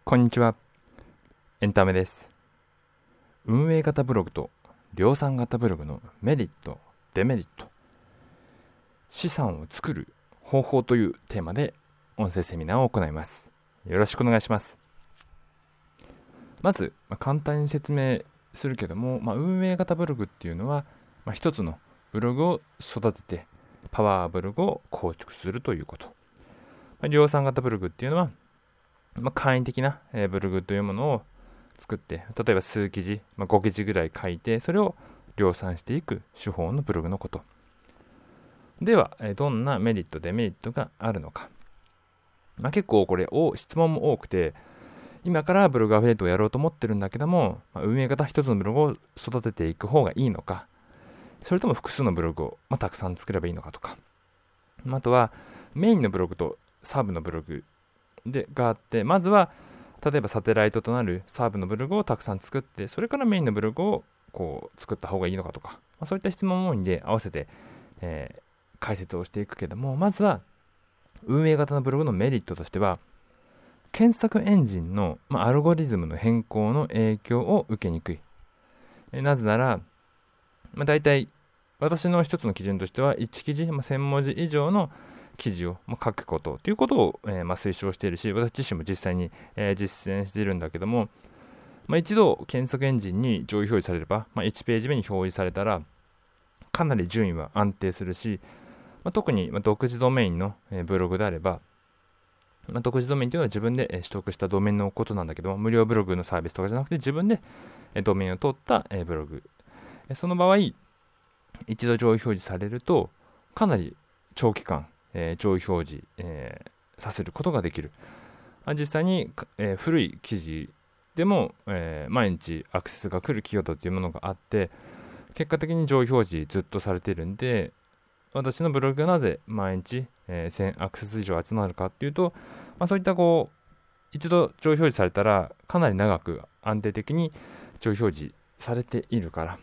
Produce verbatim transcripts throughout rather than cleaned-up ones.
こんにちは。エンタメです。運営型ブログと量産型ブログのメリット、デメリット、資産を作る方法というテーマで音声セミナーを行います。よろしくお願いします。まず、まあ、簡単に説明するけども、まあ、運営型ブログっていうのは、まあ、一つのブログを育ててパワーブログを構築するということ。まあ、量産型ブログっていうのは、まあ、簡易的な、えー、ブログというものを作って、例えば数記事、まあ、ご記事ぐらい書いて、それを量産していく手法のブログのこと。では、えー、どんなメリット、デメリットがあるのか。まあ、結構これを質問も多くて、今からブログアフィリエイトをやろうと思ってるんだけども、まあ、運営型一つのブログを育てていく方がいいのか、それとも複数のブログを、まあ、たくさん作ればいいのかとか、あとはメインのブログとサブのブログでがあって、まずは例えばサテライトとなるサブのブログをたくさん作って、それからメインのブログをこう作った方がいいのかとか、まあ、そういった質問も多いんで合わせて、えー、解説をしていくけども、まずは運営型のブログのメリットとしては、検索エンジンの、まあ、アルゴリズムの変更の影響を受けにくい。えなぜなら、まあ、大体私の一つの基準としてはいち記事、まあ、せん文字以上の記事を書くことということを、えーまあ、推奨しているし、私自身も実際に、えー、実践しているんだけども、まあ、一度検索エンジンに上位表示されれば、まあ、いちページ目に表示されたらかなり順位は安定するし、まあ、特に独自ドメインの、えー、ブログであれば、まあ、独自ドメインというのは自分で取得したドメインのことなんだけども、無料ブログのサービスとかじゃなくて自分でドメインを取ったブログ。その場合、一度上位表示されると、かなり長期間、えー、上位表示、えー、させることができる。実際に、えー、古い記事でも、えー、毎日アクセスが来るキーワードというものがあって、結果的に上位表示ずっとされているんで、私のブログがなぜ毎日、えー、せんアクセス以上集まるかっていうと、まあ、そういったこう一度上位表示されたらかなり長く安定的に上位表示されているから、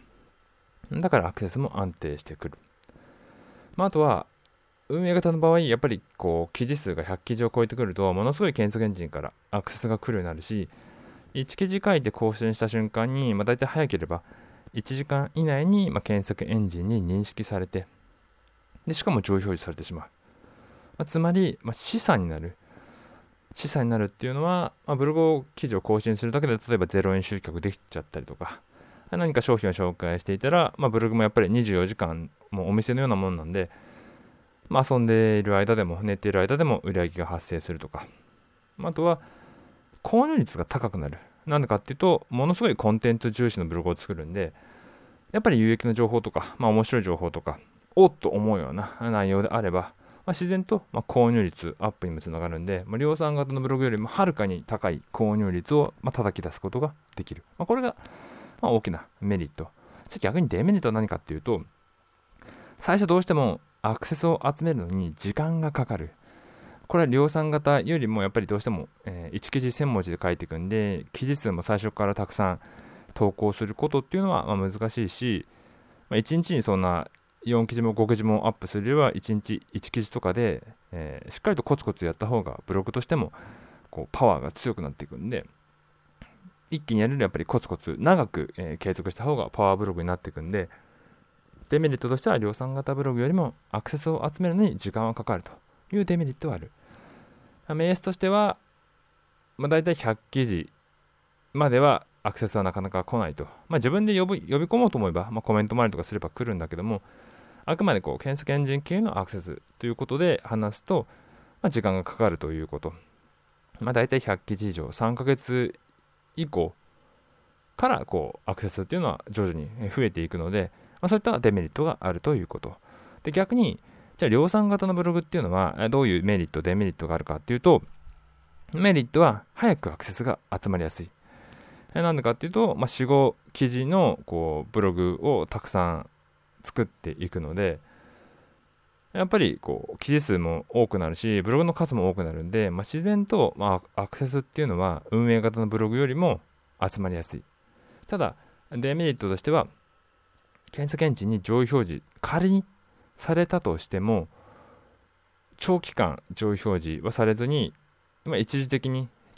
だからアクセスも安定してくる。まあ、あとは運営型の場合、やっぱりこう記事数がひゃく記事を超えてくるとものすごい検索エンジンからアクセスが来るようになるし、いち記事書いて更新した瞬間に、まあ、大体早ければいちじかん以内に、まあ、検索エンジンに認識されて、でしかも上位表示されてしまう。まあ、つまり、まあ、資産になる。資産になるっていうのは、まあ、ブログ記事を更新するだけで、例えばゼロえん集客できちゃったりとか、何か商品を紹介していたら、まあ、ブログもやっぱりにじゅうよじかんもお店のようなものなんで、まあ、遊んでいる間でも寝ている間でも売り上げが発生するとか、あとは購入率が高くなる。なんでかっていうと、ものすごいコンテンツ重視のブログを作るんで、やっぱり有益な情報とか、まあ、面白い情報とか、おっと思うような内容であれば、まあ、自然と、まあ、購入率アップにもつながるんで、まあ、量産型のブログよりもはるかに高い購入率を、まあ、叩き出すことができる。まあ、これが、まあ、大きなメリット。逆にデメリットは何かっていうと、最初どうしてもアクセスを集めるのに時間がかかる。これは量産型よりもやっぱりどうしても、えー、いち記事せん文字で書いていくんで、記事数も最初からたくさん投稿することっていうのはまあ難しいし、まあ、いちにちにそんなよん記事もご記事もアップするよりはいちにちいち記事とかで、えー、しっかりとコツコツやった方がブログとしてもこうパワーが強くなっていくんで、一気にやるよりやっぱりコツコツ長く、えー、継続した方がパワーブログになっていくんで、デメリットとしては量産型ブログよりもアクセスを集めるのに時間はかかるというデメリットはある。目安としては、まあ、大体ひゃく記事まではアクセスはなかなか来ないと。まあ、自分で呼び、呼び込もうと思えば、まあ、コメント周りとかすれば来るんだけども、あくまでこう検索エンジン系のアクセスということで話すと、まあ、時間がかかるということ。まあ、大体ひゃく記事以上、さんかげつ以降からこうアクセスっていうのは徐々に増えていくので、まあ、そういったデメリットがあるということ。で、逆に、じゃあ量産型のブログっていうのはどういうメリット、デメリットがあるかっていうと、メリットは早くアクセスが集まりやすい。なんでかっていうと、まあ、よん、ご記事のこうブログをたくさん作っていくので、やっぱりこう記事数も多くなるし、ブログの数も多くなるんで、まあ、自然と、まあ、アクセスっていうのは運営型のブログよりも集まりやすい。ただ、デメリットとしては、検索エンジンに上位表示、仮にされたとしても、長期間上位表示はされずに、まあ、一時的に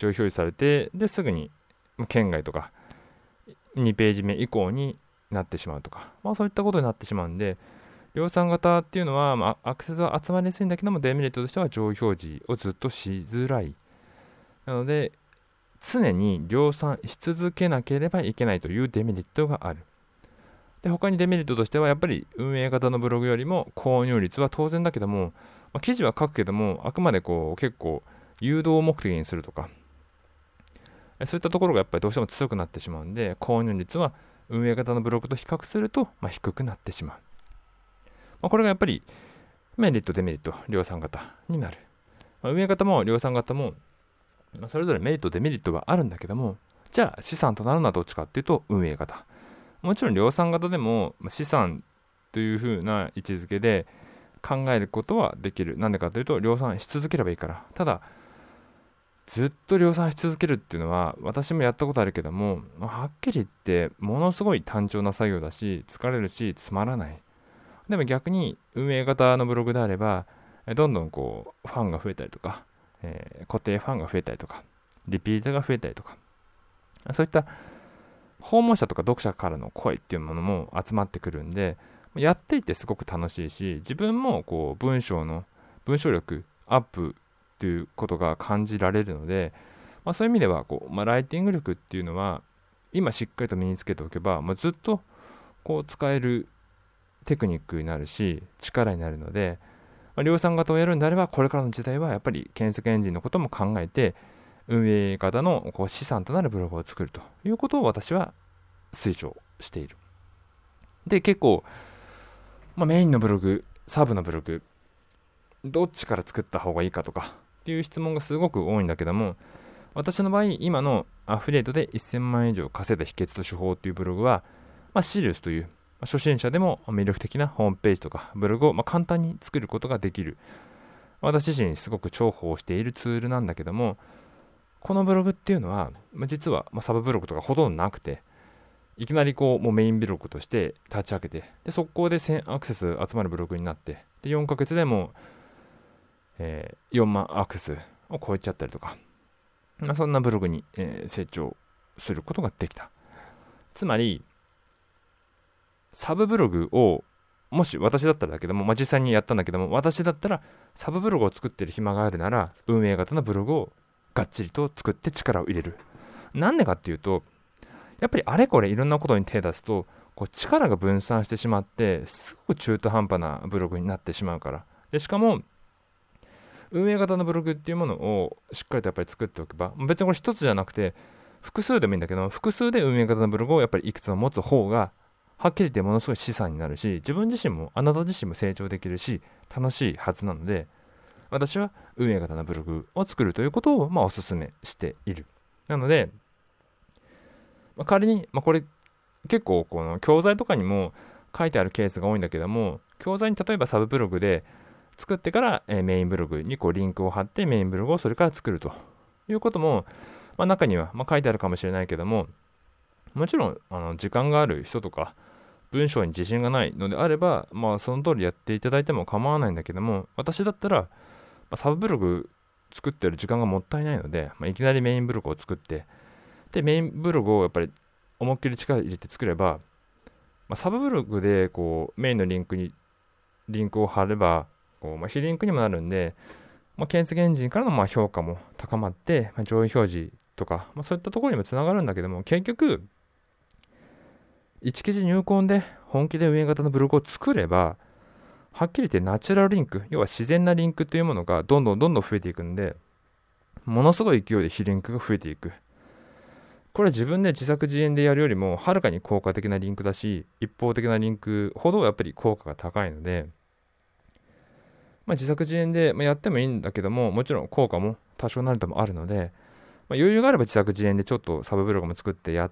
上位表示されて、ですぐに県外とかにページ目以降になってしまうとか、まあ、そういったことになってしまうんで、量産型っていうのは、まあ、アクセスは集まりやすいんだけども、デメリットとしては上位表示をずっとしづらい。なので、常に量産し続けなければいけないというデメリットがある。で、他にデメリットとしては、やっぱり運営型のブログよりも購入率は当然だけども、まあ、記事は書くけども、あくまでこう結構誘導目的にするとか、そういったところがやっぱりどうしても強くなってしまうんで、購入率は運営型のブログと比較すると、まあ、低くなってしまう。まあ、これがやっぱりメリット、デメリット、量産型になる。まあ、運営型も量産型も、まあ、それぞれメリット、デメリットはあるんだけども、じゃあ資産となるのはどっちかっていうと運営型。もちろん量産型でも資産という風な位置づけで考えることはできる。なんでかというと量産し続ければいいから。ただ、ずっと量産し続けるっていうのは私もやったことあるけども、はっきり言ってものすごい単調な作業だし、疲れるしつまらない。でも逆に運営型のブログであれば、どんどんこうファンが増えたりとか、えー、固定ファンが増えたりとか、リピーターが増えたりとか、そういった訪問者とか読者からの声っていうものも集まってくるんで、やっていてすごく楽しいし、自分もこう文章の文章力アップということが感じられるので、まあ、そういう意味ではこう、まあ、ライティング力っていうのは今しっかりと身につけておけば、まあ、ずっとこう使えるテクニックになるし力になるので、まあ、量産型をやるんであればこれからの時代はやっぱり検索エンジンのことも考えて運営型のこう資産となるブログを作るということを私は推奨している。で、結構、まあ、メインのブログ、サブのブログ、どっちから作った方がいいかとかっていう質問がすごく多いんだけども、私の場合、今のアフィリエイトでせんまんえん以上稼いだ秘訣と手法というブログは、まあ、シリウスという、まあ、初心者でも魅力的なホームページとかブログをまあ簡単に作ることができる。私自身すごく重宝しているツールなんだけども、このブログっていうのは、まあ、実はまあサブブログとかほとんどなくて、いきなりこうもうメインブログとして立ち上げて、で速攻でせんアクセス集まるブログになって、でよんかげつでもう、えー、よんまんアクセスを超えちゃったりとか、まあ、そんなブログに、えー、成長することができた。つまりサブブログをもし私だったらだけども、まあ、実際にやったんだけども、私だったらサブブログを作ってる暇があるなら運営型のブログをがっちりと作って力を入れる。なんでかっていうと、やっぱりあれこれいろんなことに手を出すとこう力が分散してしまってすごく中途半端なブログになってしまうから。でしかも運営型のブログっていうものをしっかりとやっぱり作っておけば、別にこれ一つじゃなくて複数でもいいんだけど、複数で運営型のブログをやっぱりいくつも持つ方がはっきり言ってものすごい資産になるし、自分自身もあなた自身も成長できるし楽しいはずなので、私は運営型のブログを作るということをまあお勧めしている。なので、まあ、仮に、まあ、これ結構この教材とかにも書いてあるケースが多いんだけども、教材に例えばサブブログで作ってから、えー、メインブログにこうリンクを貼ってメインブログをそれから作るということも、まあ、中にはまあ書いてあるかもしれないけども、もちろんあの時間がある人とか文章に自信がないのであれば、まあ、その通りやっていただいても構わないんだけども、私だったら、まあ、サブブログ作ってる時間がもったいないので、まあ、いきなりメインブログを作って、でメインブログをやっぱり思いっきり力入れて作れば、まあ、サブブログでこうメインのリンクにリンクを貼ればこう、まあ、非リンクにもなるんで、まあ、検索エンジンからのまあ評価も高まって、まあ、上位表示とか、まあ、そういったところにもつながるんだけども、結局いち記事入魂で本気で運営型のブログを作れば、はっきり言ってナチュラルリンク、要は自然なリンクというものがどんどんどんどん増えていくんで、ものすごい勢いで非リンクが増えていく。これ自分で自作自演でやるよりもはるかに効果的なリンクだし、一方的なリンクほどやっぱり効果が高いので、まあ、自作自演でやってもいいんだけども、もちろん効果も多少なりともあるので、まあ、余裕があれば自作自演でちょっとサブブログも作ってやって、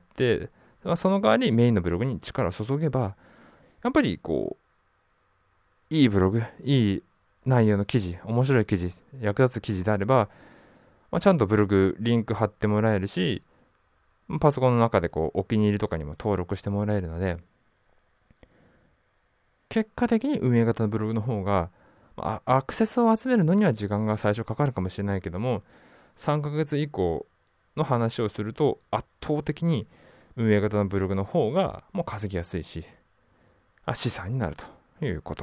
まあ、その代わりメインのブログに力を注げば、やっぱりこういいブログ、いい内容の記事、面白い記事、役立つ記事であれば、まあ、ちゃんとブログリンク貼ってもらえるし、パソコンの中でこうお気に入りとかにも登録してもらえるので、結果的に運営型のブログの方がアクセスを集めるのには時間が最初かかるかもしれないけども、さんかげつ以降の話をすると圧倒的に運営型のブログの方がもう稼ぎやすいし、あ資産になるということ。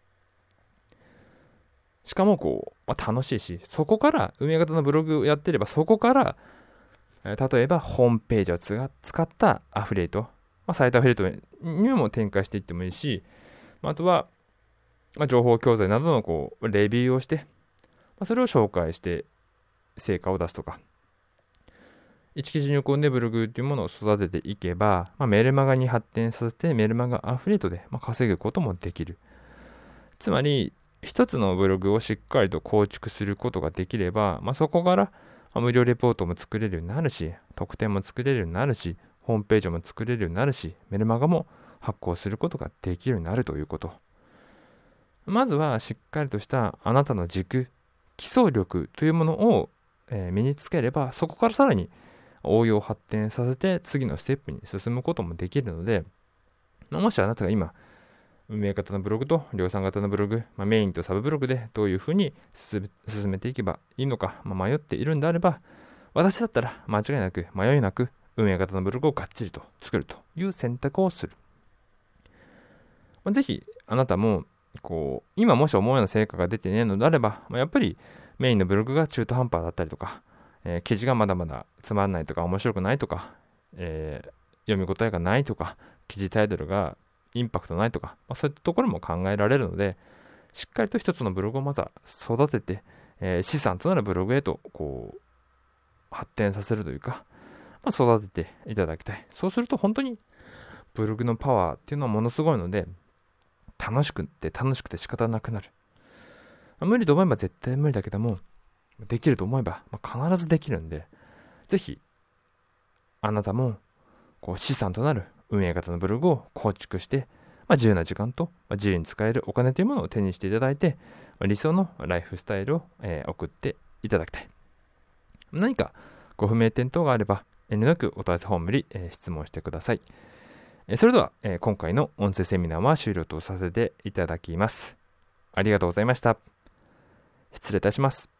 しかもこう、まあ、楽しいし、そこから運営型のブログをやってれば、そこから例えばホームページをつ使ったアフィリエイト、まあ、サイトアフィリエイトにも展開していってもいいし、あとは、まあ、情報教材などのこうレビューをして、まあ、それを紹介して成果を出すとか、一記事入魂でブログというものを育てていけば、まあ、メルマガに発展させてメルマガアフィリエイトでまあ稼ぐこともできる。つまり一つのブログをしっかりと構築することができれば、まあ、そこから無料レポートも作れるようになるし、特典も作れるようになるし、ホームページも作れるようになるし、メルマガも発行することができるようになるということ。まずはしっかりとしたあなたの軸、基礎力というものを、えー、身につければ、そこからさらに応用発展させて次のステップに進むこともできるので、もしあなたが今、運営型のブログと量産型のブログ、まあ、メインとサブブログでどういうふうに進めていけばいいのか、まあ、迷っているんであれば、私だったら間違いなく迷いなく運営型のブログをがっちりと作るという選択をする。まあ、ぜひあなたもこう今もし思うような成果が出ていないのであれば、まあ、やっぱりメインのブログが中途半端だったりとか、えー、記事がまだまだつまんないとか面白くないとか、えー、読み応えがないとか、記事タイトルがインパクトないとか、まあ、そういったところも考えられるので、しっかりと一つのブログをまずは育てて、えー、資産となるブログへとこう発展させるというか、まあ、育てていただきたい。そうすると本当にブログのパワーっていうのはものすごいので、楽しくて楽しくて仕方なくなる。まあ、無理と思えば絶対無理だけども、できると思えば、まあ、必ずできるんで、ぜひあなたもこう資産となる運営型のブログを構築して、まあ、自由な時間と、まあ、自由に使えるお金というものを手にしていただいて、まあ、理想のライフスタイルを、えー、送っていただきたい。何かご不明点等があれば遠慮なくお問い合わせフォームに、えー、質問してください。えー、それでは、えー、今回の音声セミナーは終了とさせていただきます。ありがとうございました。失礼いたします。